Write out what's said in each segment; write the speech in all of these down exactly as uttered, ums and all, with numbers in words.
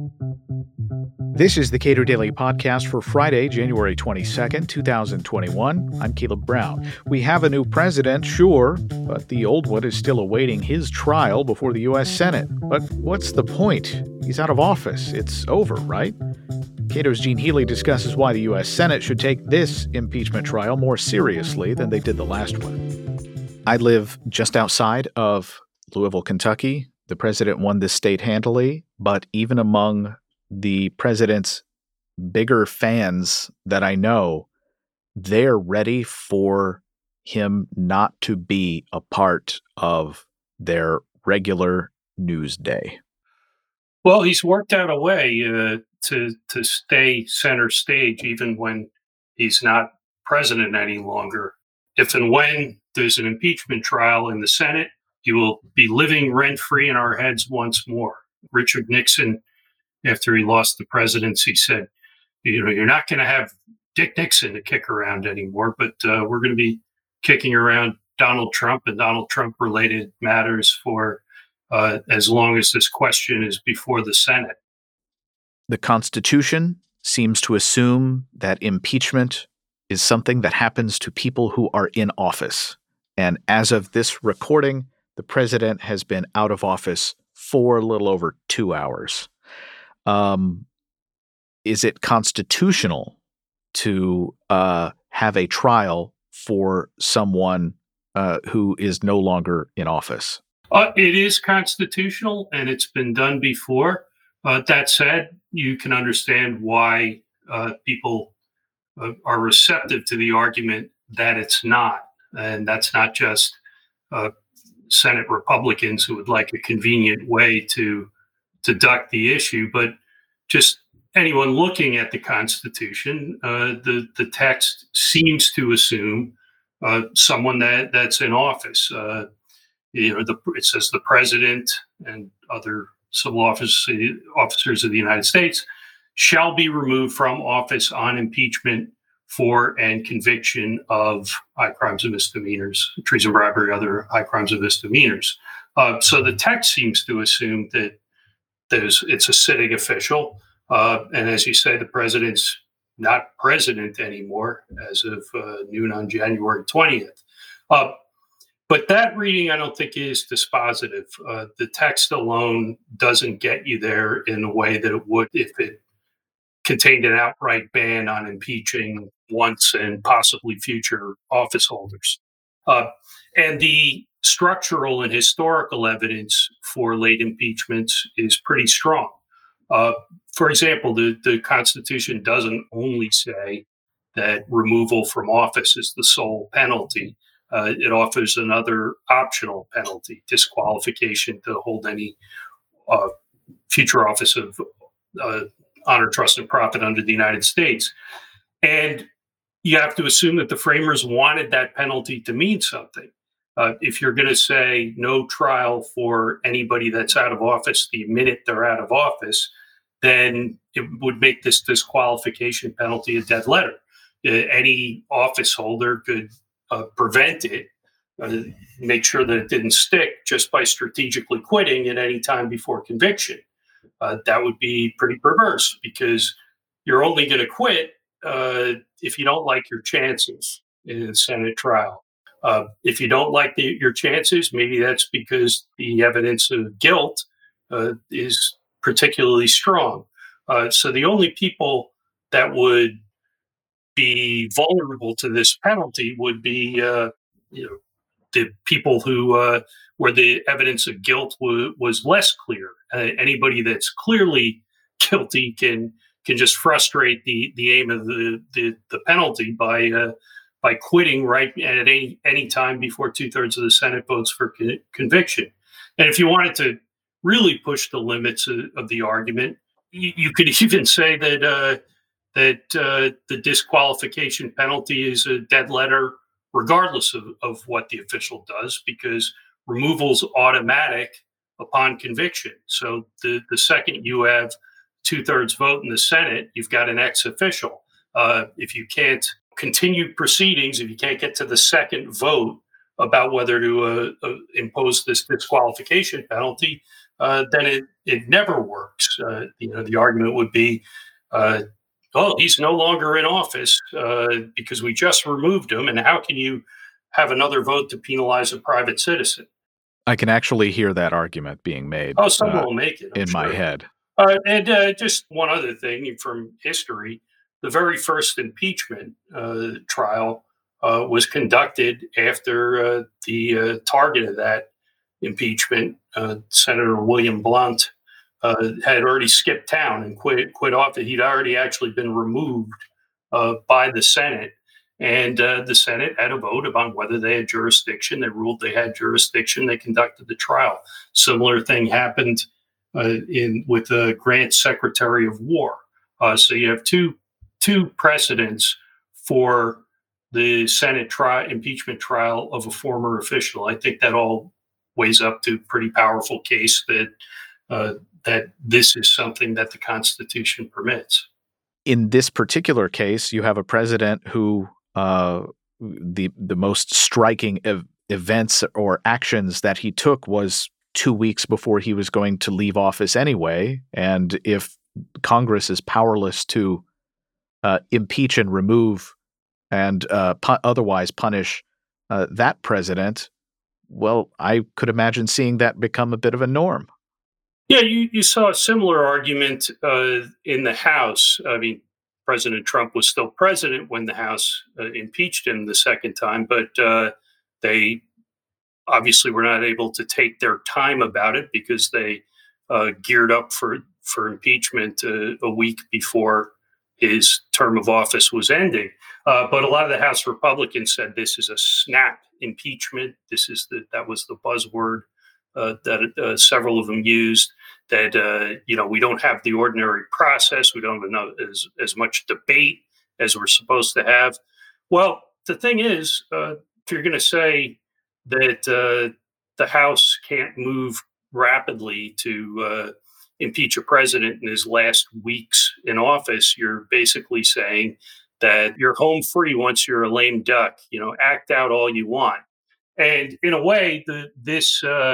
This is the Cato Daily Podcast for Friday, January twenty-second, twenty twenty-one. I'm Caleb Brown. We have a new president, sure, but the old one is still awaiting his trial before the U S Senate. But what's the point? He's out of office. It's over, right? Cato's Gene Healy discusses why the U S Senate should take this impeachment trial more seriously than they did the last one. I live just outside of Louisville, Kentucky. The president won this state handily, but even among the president's bigger fans that I know, they're ready for him not to be a part of their regular news day. Well, he's worked out a way uh, to to stay center stage even when he's not president any longer. If and when there's an impeachment trial in the Senate, he will be living rent-free in our heads once more. Richard Nixon, after he lost the presidency, said, you know, you're not going to have Dick Nixon to kick around anymore, but uh, we're going to be kicking around Donald Trump and Donald Trump-related matters for uh, as long as this question is before the Senate. The Constitution seems to assume that impeachment is something that happens to people who are in office. And as of this recording, the president has been out of office for a little over two hours. Um, is it constitutional to uh, have a trial for someone uh, who is no longer in office? Uh, it is constitutional, and it's been done before. Uh, that said, you can understand why uh, people uh, are receptive to the argument that it's not. And that's not just uh, Senate Republicans who would like a convenient way to to duck the issue, but just anyone looking at the Constitution. Uh, the the text seems to assume uh, someone that that's in office. Uh, you know, the, it says the president and other civil office, officers of the United States shall be removed from office on impeachment for and conviction of high crimes and misdemeanors, treason, bribery, other high crimes and misdemeanors. Uh, so the text seems to assume that there's it's a sitting official, uh, and as you say, the president's not president anymore as of uh, noon on January twentieth. Uh, but that reading, I don't think, is dispositive. Uh, the text alone doesn't get you there in a way that it would if it contained an outright ban on impeaching once and possibly future office holders. Uh, and the structural and historical evidence for late impeachments is pretty strong. Uh, for example, the, the Constitution doesn't only say that removal from office is the sole penalty. Uh, it offers another optional penalty, disqualification to hold any uh, future office of uh, honor, trust, and profit under the United States. And you have to assume that the framers wanted that penalty to mean something. Uh, if you're going to say no trial for anybody that's out of office the minute they're out of office, then it would make this disqualification penalty a dead letter. Uh, any office holder could uh, prevent it, uh, make sure that it didn't stick just by strategically quitting at any time before conviction. Uh, that would be pretty perverse because you're only going to quit uh, if you don't like your chances in a Senate trial. Uh, if you don't like the, your chances, maybe that's because the evidence of guilt uh, is particularly strong. Uh, so the only people that would be vulnerable to this penalty would be, uh, you know, the people who uh, where the evidence of guilt w- was less clear. Uh, anybody that's clearly guilty can can just frustrate the the aim of the the, the penalty by uh, by quitting right at any any time before two thirds of the Senate votes for con- conviction. And if you wanted to really push the limits of, of the argument, you, you could even say that uh, that uh, the disqualification penalty is a dead letter, regardless of, of what the official does, because removal's automatic upon conviction. So the, the second you have two-thirds vote in the Senate, you've got an ex-official. Uh, if you can't continue proceedings, if you can't get to the second vote about whether to uh, uh, impose this disqualification penalty, uh, then it, it never works. Uh, you know, the argument would be, uh, oh, he's no longer in office uh, because we just removed him. And how can you have another vote to penalize a private citizen? I can actually hear that argument being made Oh, someone uh, will make it, I'm in my sure. head. Uh, and uh, just one other thing from history, the very first impeachment uh, trial uh, was conducted after uh, the uh, target of that impeachment, uh, Senator William Blount, uh, had already skipped town and quit quit office. He'd already actually been removed uh, by the Senate, and uh, the Senate had a vote about whether they had jurisdiction. They ruled they had jurisdiction. They conducted the trial. Similar thing happened uh, in with the Grant Secretary of War. Uh, so you have two two precedents for the Senate trial impeachment trial of a former official. I think that all weighs up to a pretty powerful case that uh, that this is something that the Constitution permits. In this particular case, you have a president who uh, the the most striking ev- events or actions that he took was two weeks before he was going to leave office anyway. And if Congress is powerless to uh, impeach and remove and uh, pu- otherwise punish uh, that president, well, I could imagine seeing that become a bit of a norm. Yeah, you, you saw a similar argument uh, in the House. I mean, President Trump was still president when the House uh, impeached him the second time, but uh, they obviously were not able to take their time about it because they uh, geared up for, for impeachment uh, a week before his term of office was ending. Uh, but a lot of the House Republicans said this is a snap impeachment. This is the that was the buzzword uh, that uh, several of them used. That uh, you know we don't have the ordinary process. We don't have as as much debate as we're supposed to have. Well, the thing is, uh, if you're going to say that uh, the House can't move rapidly to uh, impeach a president in his last weeks in office, you're basically saying that you're home free once you're a lame duck. You know, act out all you want. And in a way, the, this uh,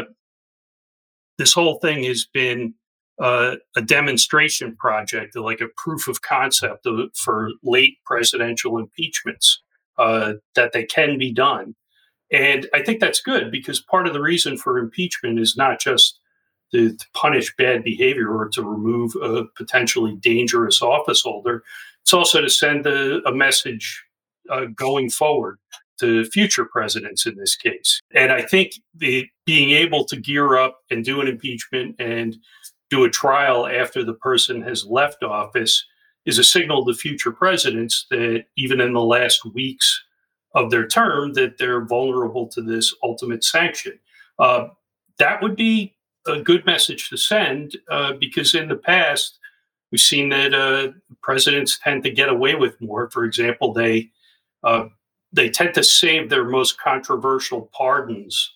this whole thing has been uh, a demonstration project, like a proof of concept of, for late presidential impeachments uh, that they can be done. And I think that's good because part of the reason for impeachment is not just to, to punish bad behavior or to remove a potentially dangerous office holder. It's also to send a, a message uh, going forward to future presidents in this case. And I think the being able to gear up and do an impeachment and do a trial after the person has left office is a signal to future presidents that even in the last weeks of their term that they're vulnerable to this ultimate sanction. Uh, that would be a good message to send uh, because in the past we've seen that uh, presidents tend to get away with more. For example, they uh, they tend to save their most controversial pardons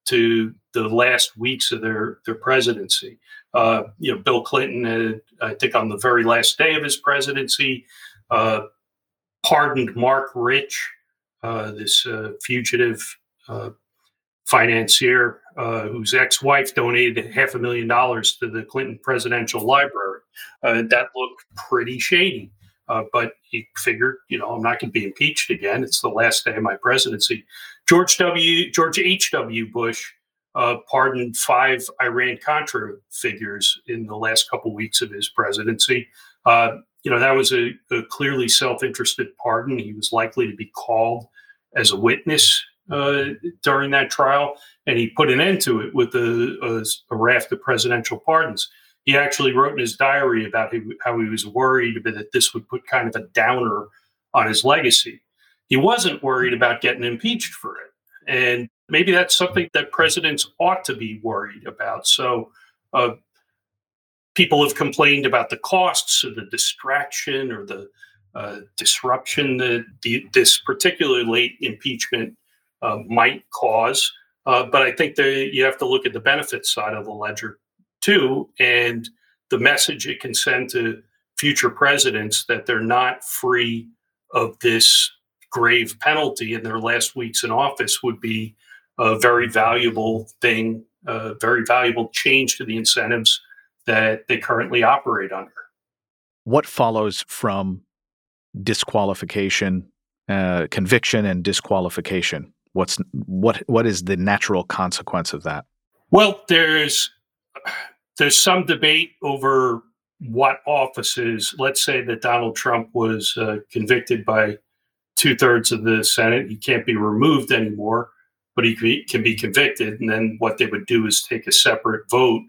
to the last weeks of their their presidency. Uh, you know, Bill Clinton, uh, I think on the very last day of his presidency, uh, pardoned Mark Rich, uh, this uh, fugitive uh, financier uh, whose ex-wife donated half a million dollars to the Clinton Presidential Library. Uh, that looked pretty shady, uh, but he figured, you know, I'm not going to be impeached again. It's the last day of my presidency. George W. George H W. Bush uh, pardoned five Iran-Contra figures in the last couple weeks of his presidency. Uh, you know, that was a, a clearly self-interested pardon. He was likely to be called as a witness uh, during that trial, and he put an end to it with a, a, a raft of presidential pardons. He actually wrote in his diary about how he was worried that this would put kind of a downer on his legacy. He wasn't worried about getting impeached for it. And maybe that's something that presidents ought to be worried about. So, uh, people have complained about the costs or the distraction or the uh, disruption that the, this particular late impeachment uh, might cause. Uh, but I think that you have to look at the benefit side of the ledger too, and the message it can send to future presidents that they're not free of this grave penalty in their last weeks in office would be a very valuable thing a very valuable change to the incentives that they currently operate under. What follows from disqualification, uh, conviction, and disqualification? What's what? What is the natural consequence of that? Well, there's there's some debate over what offices. Let's say that Donald Trump was uh, convicted by two thirds of the Senate. He can't be removed anymore, but he can be convicted. And then what they would do is take a separate vote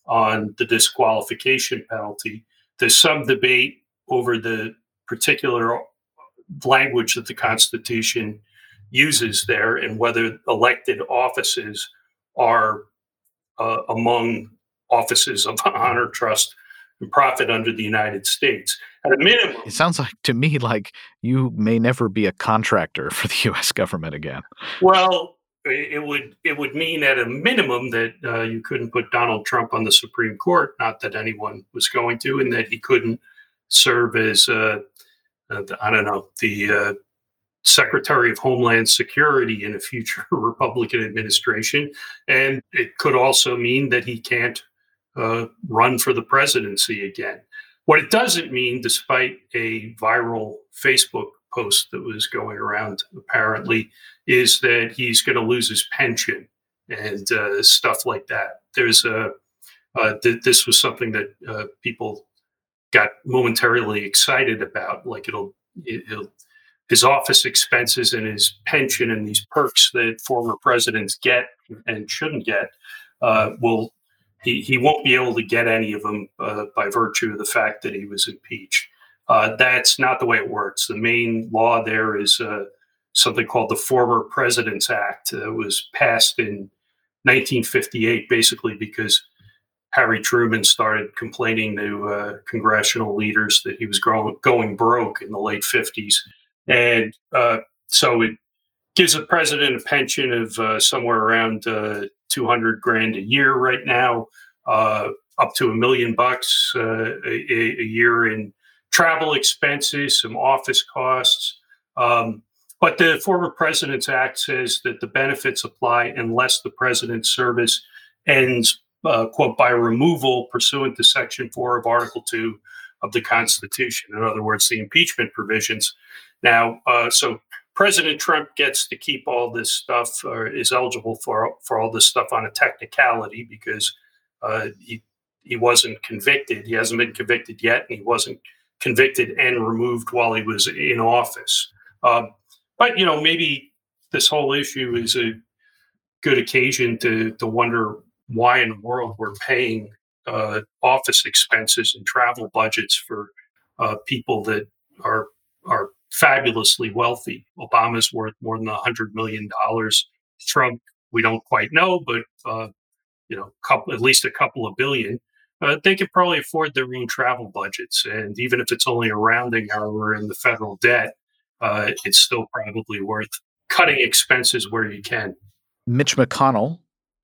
on the disqualification penalty. There's some debate over the particular language that the Constitution uses there and whether elected offices are uh, among offices of honor, trust, and profit under the United States. At a minimum, it sounds like to me like you may never be a contractor for the U S government again. Well, it would it would mean at a minimum that uh, you couldn't put Donald Trump on the Supreme Court. Not that anyone was going to, and that he couldn't serve as uh, uh, I don't know the uh, Secretary of Homeland Security in a future Republican administration. And it could also mean that he can't uh, run for the presidency again. What it doesn't mean, despite a viral Facebook post that was going around apparently, is that he's going to lose his pension and uh, stuff like that. There's a uh, th- this was something that uh, people got momentarily excited about, like it'll it'll his office expenses and his pension and these perks that former presidents get and shouldn't get uh, will he, he won't be able to get any of them uh, by virtue of the fact that he was impeached. Uh, that's not the way it works. The main law there is uh, something called the Former Presidents Act. It uh, was passed in nineteen fifty-eight, basically because Harry Truman started complaining to uh, congressional leaders that he was growing, going broke in the late fifties. And uh, so it gives the president a pension of uh, somewhere around uh, two hundred grand a year right now, uh, up to a million bucks uh, a, a year in travel expenses, some office costs. Um, but the Former Presidents Act says that the benefits apply unless the president's service ends, uh, quote, by removal pursuant to Section four of Article two of the Constitution. In other words, the impeachment provisions. Now, uh, so President Trump gets to keep all this stuff, or is eligible for for all this stuff on a technicality because uh, he he wasn't convicted. He hasn't been convicted yet, and he wasn't convicted and removed while he was in office. Um, but you know, maybe this whole issue is a good occasion to to wonder why in the world we're paying uh, office expenses and travel budgets for uh, people that are are fabulously wealthy. Obama's worth more than a hundred million dollars. Trump, we don't quite know, but uh, you know, couple, at least a couple of billion. Uh, they could probably afford their own travel budgets, and even if it's only a rounding error in the federal debt, uh, it's still probably worth cutting expenses where you can. Mitch McConnell,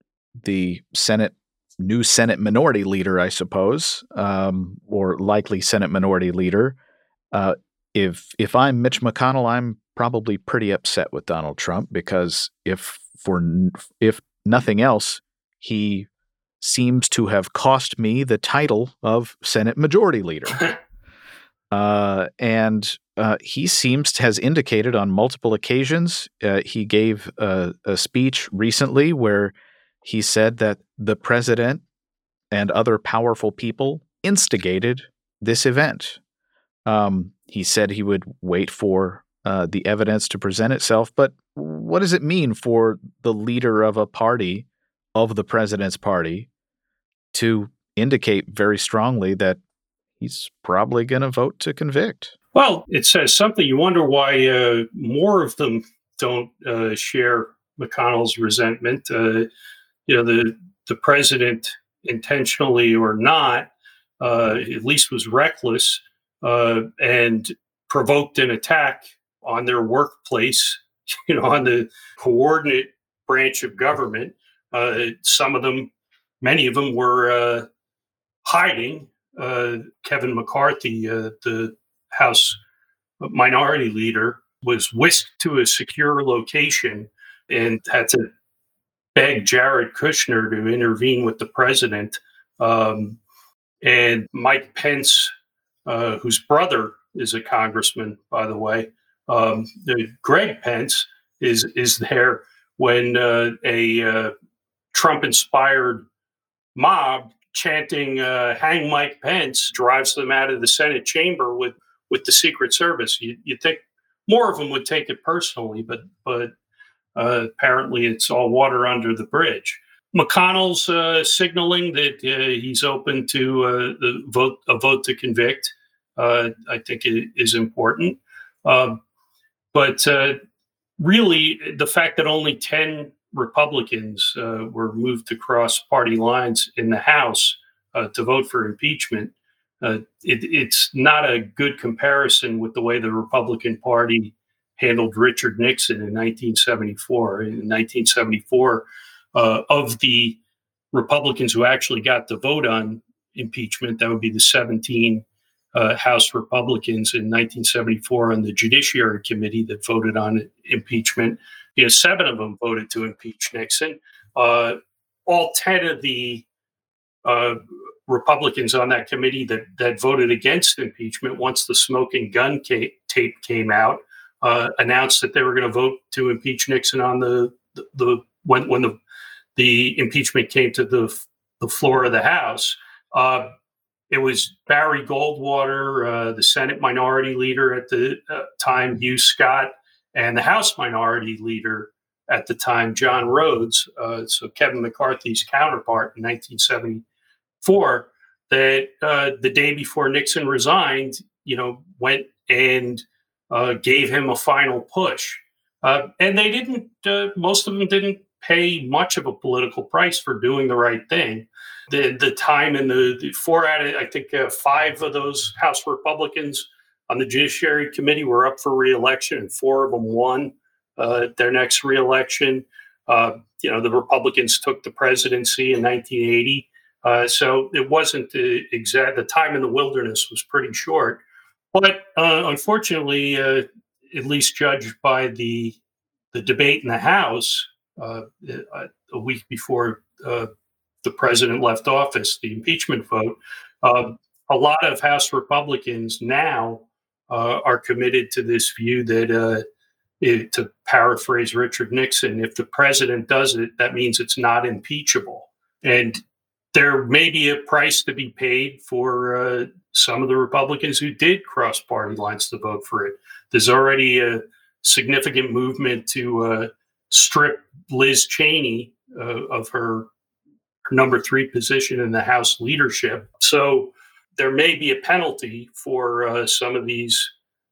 the Senate new Senate Minority Leader, I suppose, um, or likely Senate Minority Leader. Uh, if if I'm Mitch McConnell, I'm probably pretty upset with Donald Trump because if for if nothing else, he seems to have cost me the title of Senate Majority Leader. uh, and uh, he seems to has indicated on multiple occasions. Uh, he gave a, a speech recently where he said that the president and other powerful people instigated this event. Um, he said he would wait for uh, the evidence to present itself. But what does it mean for the leader of a party, of the president's party, to indicate very strongly that he's probably going to vote to convict? Well, it says something. You wonder why uh, more of them don't uh, share McConnell's resentment. Uh, you know, the the president, intentionally or not, uh, at least was reckless uh, and provoked an attack on their workplace, you know, on the coordinate branch of government. Uh, some of them, many of them were uh, hiding. Uh, Kevin McCarthy, uh, the House Minority Leader, was whisked to a secure location and had to beg Jared Kushner to intervene with the president. Um, and Mike Pence, uh, whose brother is a congressman, by the way, um, the, Greg Pence is is there when uh, a uh, Trump-inspired mob chanting uh, "Hang Mike Pence" drives them out of the Senate chamber with with the Secret Service. You you think more of them would take it personally, but but uh, apparently it's all water under the bridge. McConnell's uh, signaling that uh, he's open to uh, the vote a vote to convict. Uh, I think it is important, uh, but uh, really the fact that only ten Republicans uh, were moved to cross party lines in the House uh, to vote for impeachment. Uh, it, it's not a good comparison with the way the Republican Party handled Richard Nixon in nineteen seventy-four. In nineteen seventy-four, uh, of the Republicans who actually got to vote on impeachment, that would be the seventeen uh, House Republicans in nineteen seventy-four on the Judiciary Committee that voted on impeachment. You know, seven of them voted to impeach Nixon. Uh, all ten of the uh, Republicans on that committee that that voted against impeachment, once the smoking gun ca- tape came out, uh, announced that they were going to vote to impeach Nixon on the the, the when when the the impeachment came to the the floor of the House. Uh, it was Barry Goldwater, uh, the Senate Minority Leader at the uh, time, Hugh Scott, and the House Minority Leader at the time, John Rhodes, uh, so Kevin McCarthy's counterpart in nineteen seventy-four, that uh, the day before Nixon resigned, you know, went and uh, gave him a final push. Uh, and they didn't, uh, most of them didn't pay much of a political price for doing the right thing. The the time and the, the four out of, I think, uh, five of those House Republicans on the Judiciary Committee were up for re-election, and four of them won uh, their next re-election. Uh, you know, the Republicans took the presidency in nineteen eighty. Uh, so it wasn't the exact, the time in the wilderness was pretty short. But uh, unfortunately, uh, at least judged by the the debate in the House uh, a week before uh, the president left office, the impeachment vote, uh, a lot of House Republicans now uh, are committed to this view that, uh, it, to paraphrase Richard Nixon, if the president does it, that means it's not impeachable. And there may be a price to be paid for uh, some of the Republicans who did cross party lines to vote for it. There's already a significant movement to uh, strip Liz Cheney uh, of her, her number three position in the House leadership. So there may be a penalty for uh, some of these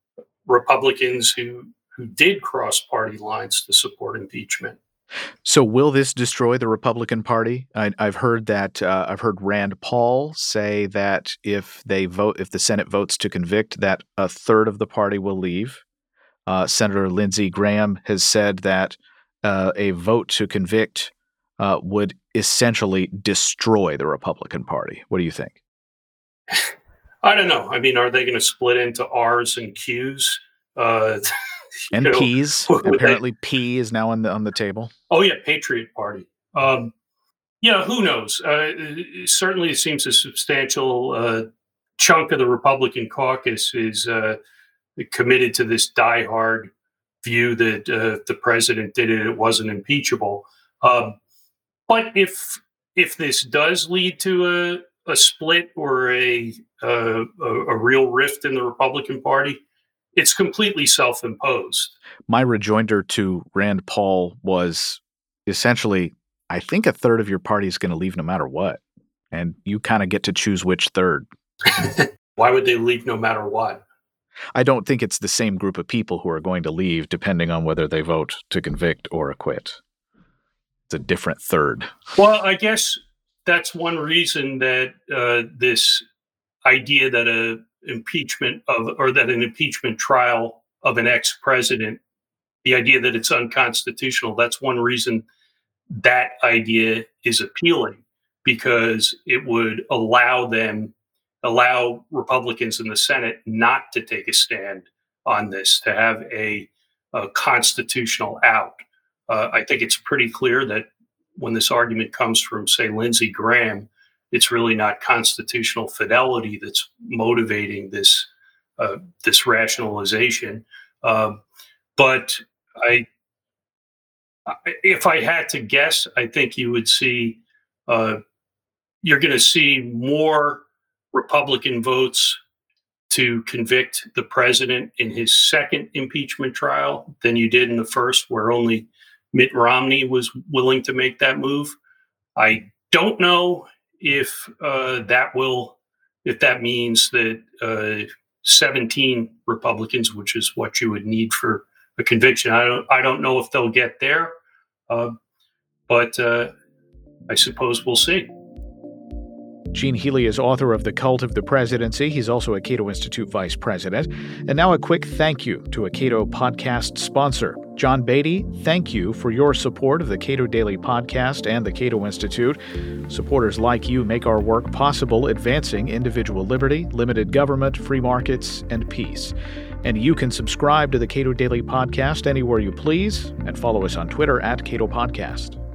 Republicans who who did cross party lines to support impeachment. So will this destroy the Republican Party? I, I've heard that uh, I've heard Rand Paul say that if they vote, if the Senate votes to convict, that a third of the party will leave. Uh, Senator Lindsey Graham has said that uh, a vote to convict uh, would essentially destroy the Republican Party. What do you think? I don't know. I mean, are they going to split into R's and Q's? Uh, and know, P's. Apparently, they, P is now on the on the table. Oh yeah, Patriot Party. Um, yeah, who knows? Uh, certainly, it seems a substantial uh, chunk of the Republican caucus is uh, committed to this diehard view that uh, if the president did it, it wasn't impeachable. Um, but if if this does lead to a, a split or a, a a real rift in the Republican Party, it's completely self-imposed. My rejoinder to Rand Paul was essentially, I think a third of your party is going to leave no matter what. And you kind of get to choose which third. Why would they leave no matter what? I don't think it's the same group of people who are going to leave depending on whether they vote to convict or acquit. It's a different third. Well, I guess that's one reason that uh, this idea that a impeachment of, or that an impeachment trial of an ex-president, the idea that it's unconstitutional, that's one reason that idea is appealing, because it would allow them, allow Republicans in the Senate not to take a stand on this, to have a, a constitutional out. Uh, I think it's pretty clear that when this argument comes from, say, Lindsey Graham, it's really not constitutional fidelity that's motivating this uh, this rationalization. Um, but I, if I had to guess, I think you would see uh, you're going to see more Republican votes to convict the president in his second impeachment trial than you did in the first, where only Mitt Romney was willing to make that move. I don't know if uh, that will, if that means that uh, seventeen Republicans, which is what you would need for a conviction. I don't, I don't know if they'll get there, uh, but uh, I suppose we'll see. Gene Healy is author of The Cult of the Presidency. He's also a Cato Institute vice president. And now a quick thank you to a Cato podcast sponsor. John Beatty, thank you for your support of the Cato Daily Podcast and the Cato Institute. Supporters like you make our work possible, advancing individual liberty, limited government, free markets, and peace. And you can subscribe to the Cato Daily Podcast anywhere you please and follow us on Twitter at Cato Podcast.